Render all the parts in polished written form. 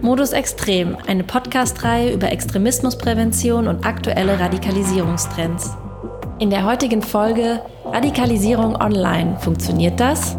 Modus Extrem, eine Podcast-Reihe über Extremismusprävention und aktuelle Radikalisierungstrends. In der heutigen Folge Radikalisierung online. Funktioniert das?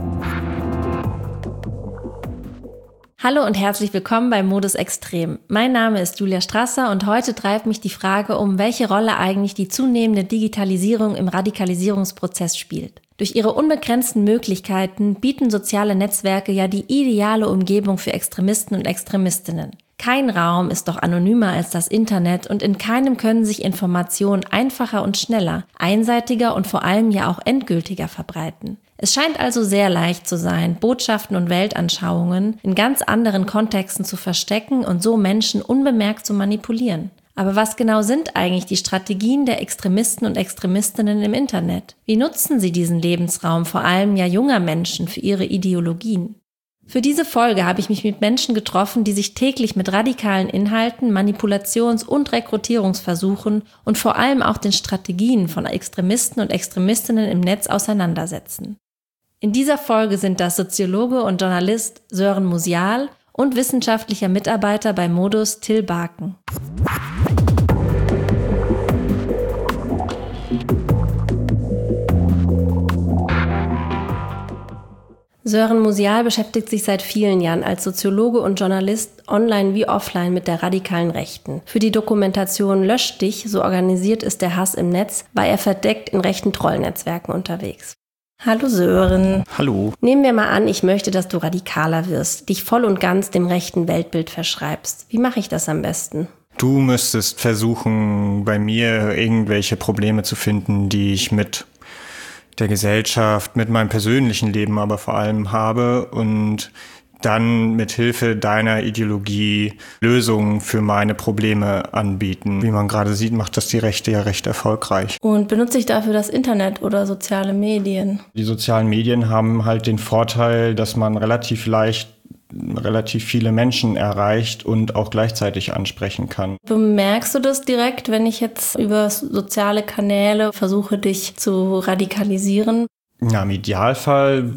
Hallo und herzlich willkommen bei Modus Extrem. Mein Name ist Julia Strasser und heute treibt mich die Frage um, welche Rolle eigentlich die zunehmende Digitalisierung im Radikalisierungsprozess spielt. Durch ihre unbegrenzten Möglichkeiten bieten soziale Netzwerke ja die ideale Umgebung für Extremisten und Extremistinnen. Kein Raum ist doch anonymer als das Internet und in keinem können sich Informationen einfacher und schneller, einseitiger und vor allem ja auch endgültiger verbreiten. Es scheint also sehr leicht zu sein, Botschaften und Weltanschauungen in ganz anderen Kontexten zu verstecken und so Menschen unbemerkt zu manipulieren. Aber was genau sind eigentlich die Strategien der Extremisten und Extremistinnen im Internet? Wie nutzen sie diesen Lebensraum, vor allem ja junger Menschen, für ihre Ideologien? Für diese Folge habe ich mich mit Menschen getroffen, die sich täglich mit radikalen Inhalten, Manipulations- und Rekrutierungsversuchen und vor allem auch den Strategien von Extremisten und Extremistinnen im Netz auseinandersetzen. In dieser Folge sind das Soziologe und Journalist Sören Musial und wissenschaftlicher Mitarbeiter bei Modus Till Barken. Sören Musial beschäftigt sich seit vielen Jahren als Soziologe und Journalist online wie offline mit der radikalen Rechten. Für die Dokumentation Lösch dich, so organisiert ist der Hass im Netz, war er verdeckt in rechten Trollnetzwerken unterwegs. Hallo Sören. Hallo. Nehmen wir mal an, ich möchte, dass du radikaler wirst, dich voll und ganz dem rechten Weltbild verschreibst. Wie mache ich das am besten? Du müsstest versuchen, bei mir irgendwelche Probleme zu finden, die ich mit der Gesellschaft, mit meinem persönlichen Leben aber vor allem habe und dann mit Hilfe deiner Ideologie Lösungen für meine Probleme anbieten. Wie man gerade sieht, macht das die Rechte ja recht erfolgreich. Und benutze ich dafür das Internet oder soziale Medien? Die sozialen Medien haben halt den Vorteil, dass man relativ leicht relativ viele Menschen erreicht und auch gleichzeitig ansprechen kann. Bemerkst du das direkt, wenn ich jetzt über soziale Kanäle versuche, dich zu radikalisieren? Ja, im Idealfall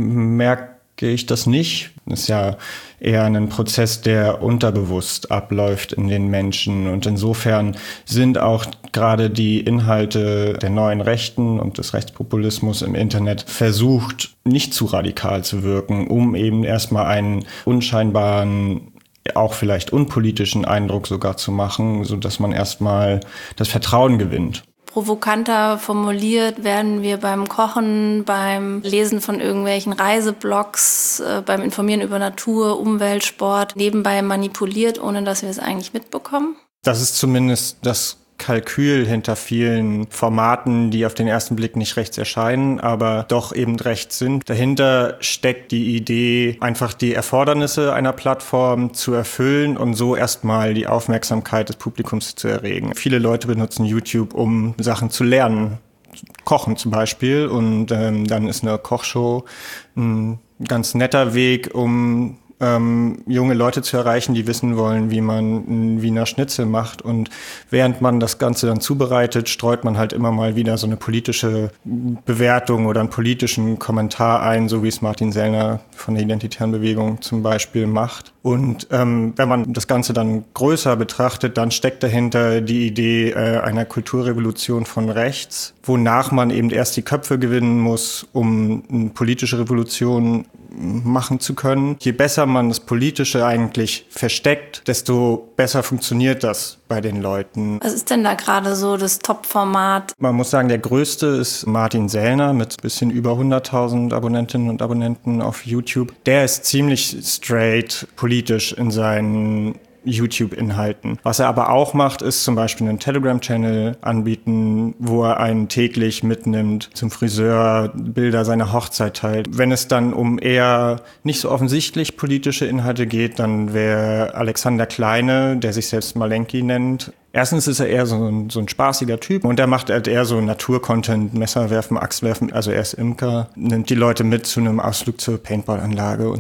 merke ich das nicht. Das ist ja eher ein Prozess, der unterbewusst abläuft in den Menschen. Und insofern sind auch gerade die Inhalte der neuen Rechten und des Rechtspopulismus im Internet versucht, nicht zu radikal zu wirken, um eben erstmal einen unscheinbaren, auch vielleicht unpolitischen Eindruck sogar zu machen, sodass man erstmal das Vertrauen gewinnt. Provokanter formuliert werden wir beim Kochen, beim Lesen von irgendwelchen Reiseblogs, beim Informieren über Natur, Umwelt, Sport nebenbei manipuliert, ohne dass wir es eigentlich mitbekommen. Das ist zumindest das Kalkül hinter vielen Formaten, die auf den ersten Blick nicht rechts erscheinen, aber doch eben rechts sind. Dahinter steckt die Idee, einfach die Erfordernisse einer Plattform zu erfüllen und so erstmal die Aufmerksamkeit des Publikums zu erregen. Viele Leute benutzen YouTube, um Sachen zu lernen. Kochen zum Beispiel, und dann ist eine Kochshow ein ganz netter Weg, um junge Leute zu erreichen, die wissen wollen, wie man einen Wiener Schnitzel macht. Und während man das Ganze dann zubereitet, streut man halt immer mal wieder so eine politische Bewertung oder einen politischen Kommentar ein, so wie es Martin Sellner von der Identitären Bewegung zum Beispiel macht. Und wenn man das Ganze dann größer betrachtet, dann steckt dahinter die Idee einer Kulturrevolution von rechts, wonach man eben erst die Köpfe gewinnen muss, um eine politische Revolution machen zu können. Je besser man das Politische eigentlich versteckt, desto besser funktioniert das bei den Leuten. Was ist denn da gerade so das Top-Format? Man muss sagen, der größte ist Martin Sellner mit ein bisschen über 100.000 Abonnentinnen und Abonnenten auf YouTube. Der ist ziemlich straight politisch in seinen YouTube-Inhalten. Was er aber auch macht, ist zum Beispiel einen Telegram-Channel anbieten, wo er einen täglich mitnimmt zum Friseur, Bilder seiner Hochzeit teilt. Wenn es dann um eher nicht so offensichtlich politische Inhalte geht, dann wäre Alexander Kleine, der sich selbst Malenki nennt. Erstens ist er eher so ein spaßiger Typ und er macht halt eher so Naturcontent, Messerwerfen, Axtwerfen. Also er ist Imker, nimmt die Leute mit zu einem Ausflug zur Paintballanlage und so.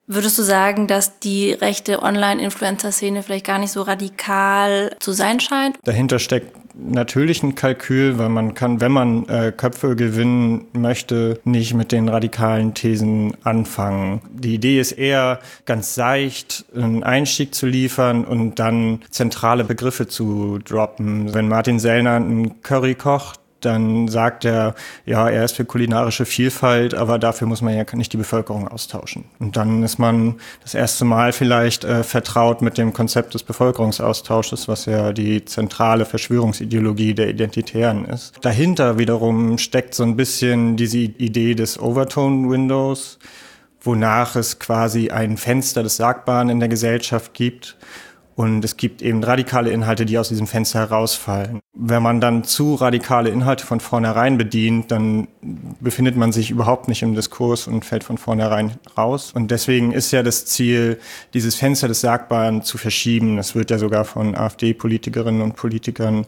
Würdest du sagen, dass die rechte Online-Influencer-Szene vielleicht gar nicht so radikal zu sein scheint? Dahinter steckt natürlich ein Kalkül, weil man kann, wenn man Köpfe gewinnen möchte, nicht mit den radikalen Thesen anfangen. Die Idee ist eher ganz seicht, einen Einstieg zu liefern und dann zentrale Begriffe zu droppen. Wenn Martin Sellner einen Curry kocht, dann sagt er, ja, er ist für kulinarische Vielfalt, aber dafür muss man ja nicht die Bevölkerung austauschen. Und dann ist man das erste Mal vielleicht vertraut mit dem Konzept des Bevölkerungsaustausches, was ja die zentrale Verschwörungsideologie der Identitären ist. Dahinter wiederum steckt so ein bisschen diese Idee des Overtone-Windows, wonach es quasi ein Fenster des Sagbaren in der Gesellschaft gibt. Und es gibt eben radikale Inhalte, die aus diesem Fenster herausfallen. Wenn man dann zu radikale Inhalte von vornherein bedient, dann befindet man sich überhaupt nicht im Diskurs und fällt von vornherein raus. Und deswegen ist ja das Ziel, dieses Fenster des Sagbaren zu verschieben. Das wird ja sogar von AfD-Politikerinnen und Politikern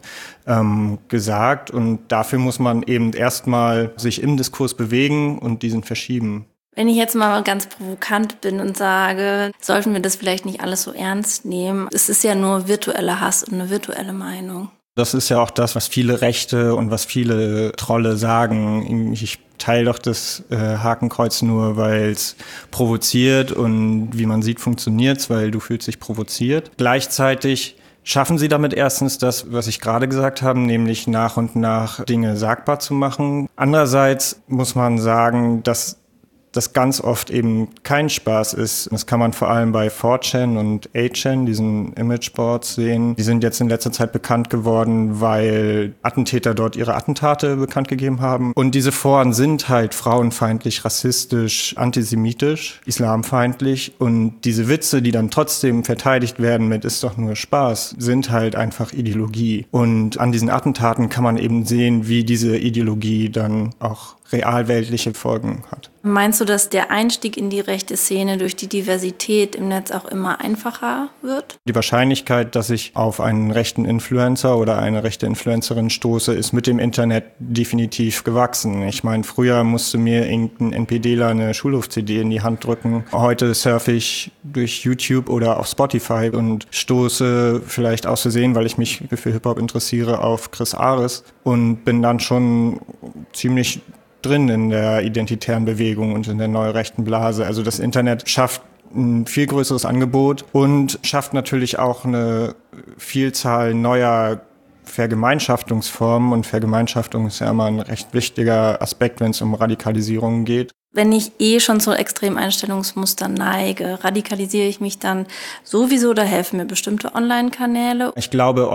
gesagt. Und dafür muss man eben erstmal sich im Diskurs bewegen und diesen verschieben. Wenn ich jetzt mal ganz provokant bin und sage, sollten wir das vielleicht nicht alles so ernst nehmen? Es ist ja nur virtueller Hass und eine virtuelle Meinung. Das ist ja auch das, was viele Rechte und was viele Trolle sagen. Ich teile doch das Hakenkreuz nur, weil es provoziert und wie man sieht, funktioniert es, weil du fühlst dich provoziert. Gleichzeitig schaffen sie damit erstens das, was ich gerade gesagt habe, nämlich nach und nach Dinge sagbar zu machen. Andererseits muss man sagen, dass das ganz oft eben kein Spaß ist. Das kann man vor allem bei 4chan und 8chan, diesen Imageboards, sehen. Die sind jetzt in letzter Zeit bekannt geworden, weil Attentäter dort ihre Attentate bekannt gegeben haben. Und diese Foren sind halt frauenfeindlich, rassistisch, antisemitisch, islamfeindlich. Und diese Witze, die dann trotzdem verteidigt werden mit "ist doch nur Spaß", sind halt einfach Ideologie. Und an diesen Attentaten kann man eben sehen, wie diese Ideologie dann auch realweltliche Folgen hat. Meinst du, dass der Einstieg in die rechte Szene durch die Diversität im Netz auch immer einfacher wird? Die Wahrscheinlichkeit, dass ich auf einen rechten Influencer oder eine rechte Influencerin stoße, ist mit dem Internet definitiv gewachsen. Ich meine, früher musste mir irgendein NPDler eine Schulhof-CD in die Hand drücken. Heute surfe ich durch YouTube oder auf Spotify und stoße vielleicht aus Versehen, weil ich mich für Hip-Hop interessiere, auf Chris Ares und bin dann schon ziemlich drin in der identitären Bewegung und in der neurechten Blase. Also das Internet schafft ein viel größeres Angebot und schafft natürlich auch eine Vielzahl neuer Vergemeinschaftungsformen. Und Vergemeinschaftung ist ja immer ein recht wichtiger Aspekt, wenn es um Radikalisierung geht. Wenn ich schon zu Extremeinstellungsmustern neige, radikalisiere ich mich dann sowieso oder helfen mir bestimmte Online-Kanäle? Ich glaube,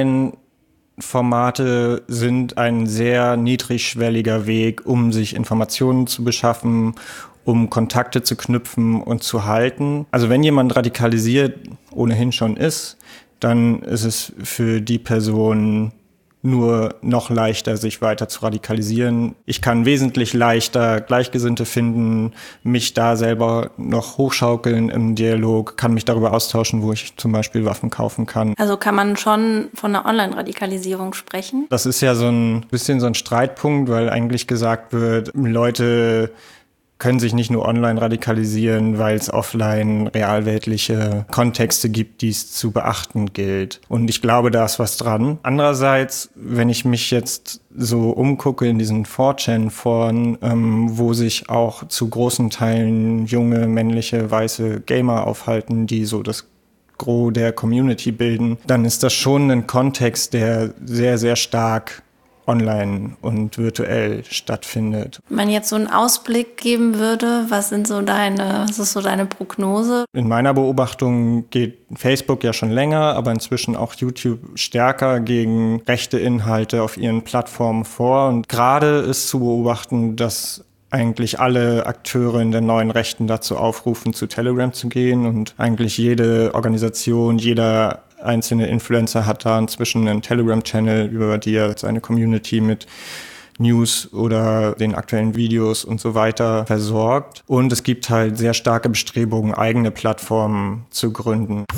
Online-Formate sind ein sehr niedrigschwelliger Weg, um sich Informationen zu beschaffen, um Kontakte zu knüpfen und zu halten. Also wenn jemand radikalisiert ohnehin schon ist, dann ist es für die Person nur noch leichter, sich weiter zu radikalisieren. Ich kann wesentlich leichter Gleichgesinnte finden, mich da selber noch hochschaukeln im Dialog, kann mich darüber austauschen, wo ich zum Beispiel Waffen kaufen kann. Also kann man schon von einer Online-Radikalisierung sprechen? Das ist ja so ein bisschen so ein Streitpunkt, weil eigentlich gesagt wird, Leute können sich nicht nur online radikalisieren, weil es offline realweltliche Kontexte gibt, die es zu beachten gilt. Und ich glaube, da ist was dran. Andererseits, wenn ich mich jetzt so umgucke in diesen 4chan-Foren, wo sich auch zu großen Teilen junge, männliche, weiße Gamer aufhalten, die so das Gros der Community bilden, dann ist das schon ein Kontext, der sehr, sehr stark online und virtuell stattfindet. Wenn man jetzt so einen Ausblick geben würde, was ist so deine Prognose? In meiner Beobachtung geht Facebook ja schon länger, aber inzwischen auch YouTube stärker gegen rechte Inhalte auf ihren Plattformen vor. Und gerade ist zu beobachten, dass eigentlich alle Akteure in der neuen Rechten dazu aufrufen, zu Telegram zu gehen. Und eigentlich jede Organisation, jeder einzelne Influencer hat da inzwischen einen Telegram-Channel, über die er seine Community mit News oder den aktuellen Videos und so weiter versorgt. Und es gibt halt sehr starke Bestrebungen, eigene Plattformen zu gründen.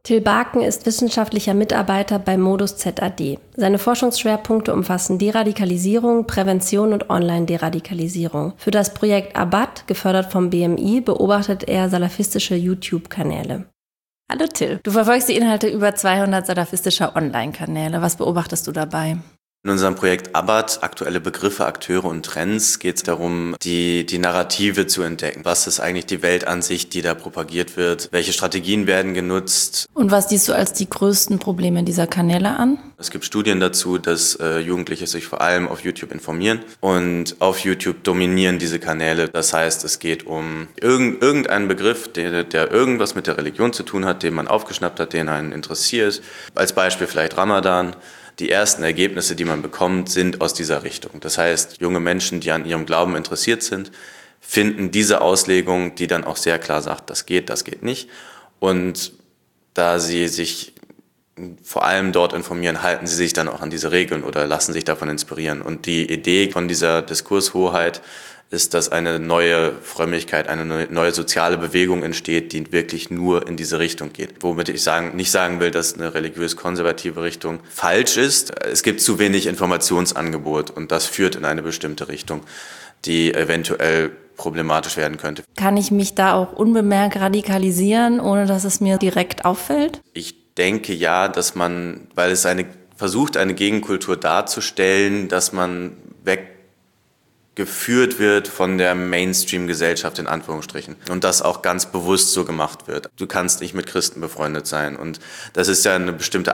Till Barken ist wissenschaftlicher Mitarbeiter bei Modus ZAD. Seine Forschungsschwerpunkte umfassen Deradikalisierung, Prävention und Online-Deradikalisierung. Für das Projekt Abad, gefördert vom BMI, beobachtet er salafistische YouTube-Kanäle. Hallo Till, du verfolgst die Inhalte über 200 salafistischer Online-Kanäle. Was beobachtest du dabei? In unserem Projekt Abad, aktuelle Begriffe, Akteure und Trends, geht es darum, die Narrative zu entdecken. Was ist eigentlich die Weltansicht, die da propagiert wird? Welche Strategien werden genutzt? Und was siehst du als die größten Probleme dieser Kanäle an? Es gibt Studien dazu, dass Jugendliche sich vor allem auf YouTube informieren. Und auf YouTube dominieren diese Kanäle. Das heißt, es geht um irgendeinen Begriff, der irgendwas mit der Religion zu tun hat, den man aufgeschnappt hat, den einen interessiert. Als Beispiel vielleicht Ramadan. Die ersten Ergebnisse, die man bekommt, sind aus dieser Richtung. Das heißt, junge Menschen, die an ihrem Glauben interessiert sind, finden diese Auslegung, die dann auch sehr klar sagt, das geht nicht. Und da sie sich vor allem dort informieren, halten sie sich dann auch an diese Regeln oder lassen sich davon inspirieren. Und die Idee von dieser Diskurshoheit ist, dass eine neue Frömmigkeit, eine neue soziale Bewegung entsteht, die wirklich nur in diese Richtung geht. Womit ich nicht sagen will, dass eine religiös-konservative Richtung falsch ist. Es gibt zu wenig Informationsangebot und das führt in eine bestimmte Richtung, die eventuell problematisch werden könnte. Kann ich mich da auch unbemerkt radikalisieren, ohne dass es mir direkt auffällt? Ich denke ja, dass man, weil es versucht, eine Gegenkultur darzustellen, dass man weggeführt wird von der Mainstream-Gesellschaft in Anführungsstrichen und das auch ganz bewusst so gemacht wird. Du kannst nicht mit Christen befreundet sein und das ist ja eine bestimmte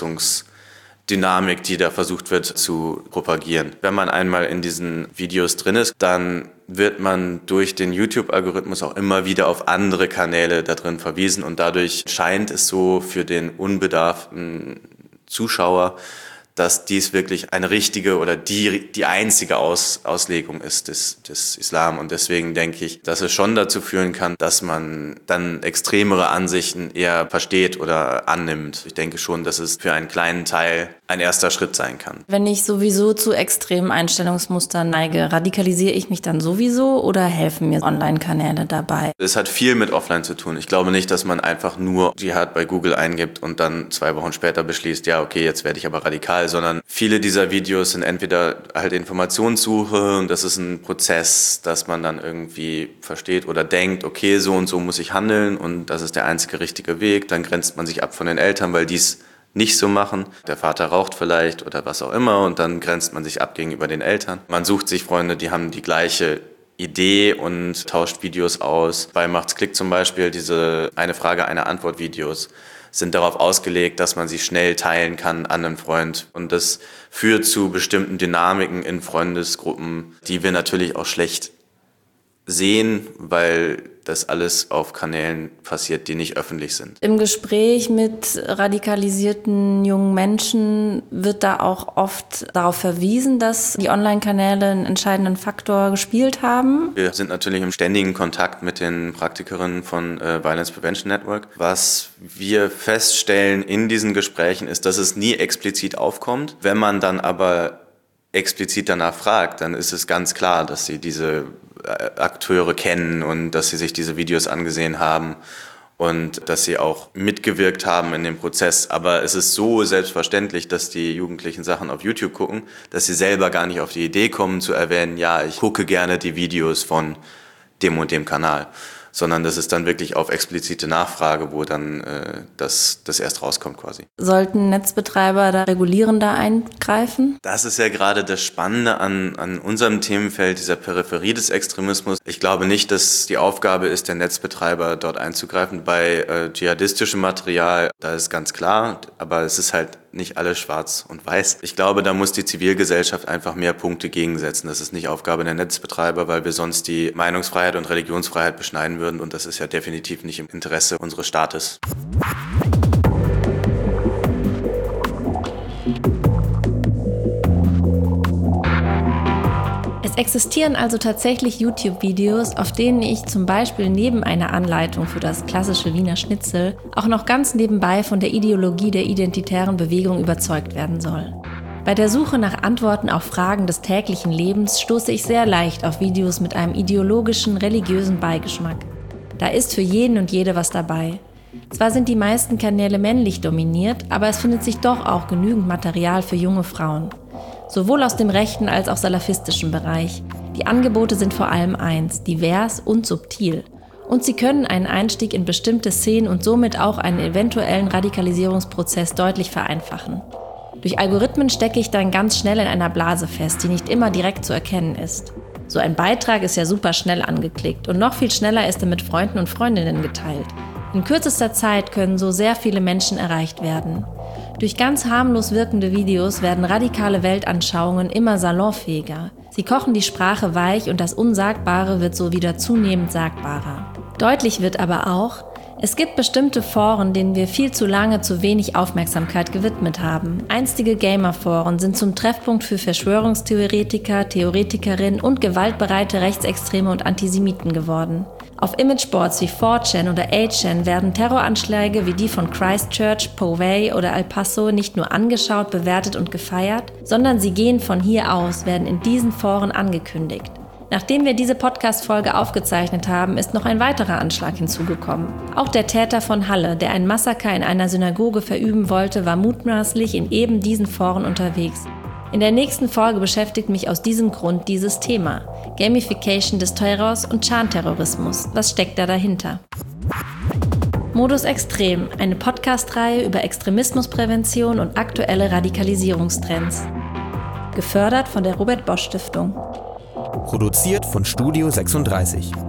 Abgrenzungsdynamik, die da versucht wird zu propagieren. Wenn man einmal in diesen Videos drin ist, dann wird man durch den YouTube-Algorithmus auch immer wieder auf andere Kanäle da drin verwiesen und dadurch scheint es so für den unbedarften Zuschauer, dass dies wirklich eine richtige oder die einzige Auslegung ist des Islam. Und deswegen denke ich, dass es schon dazu führen kann, dass man dann extremere Ansichten eher versteht oder annimmt. Ich denke schon, dass es für einen kleinen Teil ein erster Schritt sein kann. Wenn ich sowieso zu extremen Einstellungsmustern neige, radikalisiere ich mich dann sowieso oder helfen mir Online-Kanäle dabei? Es hat viel mit Offline zu tun. Ich glaube nicht, dass man einfach nur Dschihad bei Google eingibt und dann 2 Wochen später beschließt, ja okay, jetzt werde ich aber radikal, sondern viele dieser Videos sind entweder halt Informationssuche und das ist ein Prozess, dass man dann irgendwie versteht oder denkt, okay, so und so muss ich handeln und das ist der einzige richtige Weg. Dann grenzt man sich ab von den Eltern, weil dies nicht so machen. Der Vater raucht vielleicht oder was auch immer und dann grenzt man sich ab gegenüber den Eltern. Man sucht sich Freunde, die haben die gleiche Idee und tauscht Videos aus. Bei Macht's Klick zum Beispiel, diese eine Frage, eine Antwort Videos sind darauf ausgelegt, dass man sie schnell teilen kann an einen Freund. Und das führt zu bestimmten Dynamiken in Freundesgruppen, die wir natürlich auch schlecht sehen, weil das alles auf Kanälen passiert, die nicht öffentlich sind. Im Gespräch mit radikalisierten jungen Menschen wird da auch oft darauf verwiesen, dass die Online-Kanäle einen entscheidenden Faktor gespielt haben. Wir sind natürlich im ständigen Kontakt mit den Praktikerinnen von Violence Prevention Network. Was wir feststellen in diesen Gesprächen ist, dass es nie explizit aufkommt. Wenn man dann aber explizit danach fragt, dann ist es ganz klar, dass sie diese Akteure kennen und dass sie sich diese Videos angesehen haben und dass sie auch mitgewirkt haben in dem Prozess. Aber es ist so selbstverständlich, dass die Jugendlichen Sachen auf YouTube gucken, dass sie selber gar nicht auf die Idee kommen zu erwähnen, ja, ich gucke gerne die Videos von dem und dem Kanal. Sondern das ist dann wirklich auf explizite Nachfrage, wo dann das erst rauskommt quasi. Sollten Netzbetreiber da regulierender eingreifen? Das ist ja gerade das Spannende an unserem Themenfeld, dieser Peripherie des Extremismus. Ich glaube nicht, dass die Aufgabe ist, der Netzbetreiber dort einzugreifen. Bei dschihadistischem Material, da ist ganz klar, aber es ist halt nicht alles schwarz und weiß. Ich glaube, da muss die Zivilgesellschaft einfach mehr Punkte gegensetzen. Das ist nicht Aufgabe der Netzbetreiber, weil wir sonst die Meinungsfreiheit und Religionsfreiheit beschneiden würden und das ist ja definitiv nicht im Interesse unseres Staates. Es existieren also tatsächlich YouTube-Videos, auf denen ich zum Beispiel neben einer Anleitung für das klassische Wiener Schnitzel auch noch ganz nebenbei von der Ideologie der identitären Bewegung überzeugt werden soll. Bei der Suche nach Antworten auf Fragen des täglichen Lebens stoße ich sehr leicht auf Videos mit einem ideologischen, religiösen Beigeschmack. Da ist für jeden und jede was dabei. Zwar sind die meisten Kanäle männlich dominiert, aber es findet sich doch auch genügend Material für junge Frauen. Sowohl aus dem rechten als auch salafistischen Bereich. Die Angebote sind vor allem eins: divers und subtil. Und sie können einen Einstieg in bestimmte Szenen und somit auch einen eventuellen Radikalisierungsprozess deutlich vereinfachen. Durch Algorithmen stecke ich dann ganz schnell in einer Blase fest, die nicht immer direkt zu erkennen ist. So ein Beitrag ist ja super schnell angeklickt und noch viel schneller ist er mit Freunden und Freundinnen geteilt. In kürzester Zeit können so sehr viele Menschen erreicht werden. Durch ganz harmlos wirkende Videos werden radikale Weltanschauungen immer salonfähiger. Sie kochen die Sprache weich und das Unsagbare wird so wieder zunehmend sagbarer. Deutlich wird aber auch, es gibt bestimmte Foren, denen wir viel zu lange zu wenig Aufmerksamkeit gewidmet haben. Einstige Gamer-Foren sind zum Treffpunkt für Verschwörungstheoretiker, Theoretikerinnen und gewaltbereite Rechtsextreme und Antisemiten geworden. Auf Imageboards wie 4chan oder 8chan werden Terroranschläge wie die von Christchurch, Poway oder El Paso nicht nur angeschaut, bewertet und gefeiert, sondern sie gehen von hier aus, werden in diesen Foren angekündigt. Nachdem wir diese Podcast-Folge aufgezeichnet haben, ist noch ein weiterer Anschlag hinzugekommen. Auch der Täter von Halle, der ein Massaker in einer Synagoge verüben wollte, war mutmaßlich in eben diesen Foren unterwegs. In der nächsten Folge beschäftigt mich aus diesem Grund dieses Thema: Gamification des Terrors und Chan-Terrorismus. Was steckt da dahinter? Modus Extrem, eine Podcast-Reihe über Extremismusprävention und aktuelle Radikalisierungstrends. Gefördert von der Robert Bosch Stiftung. Produziert von Studio 36.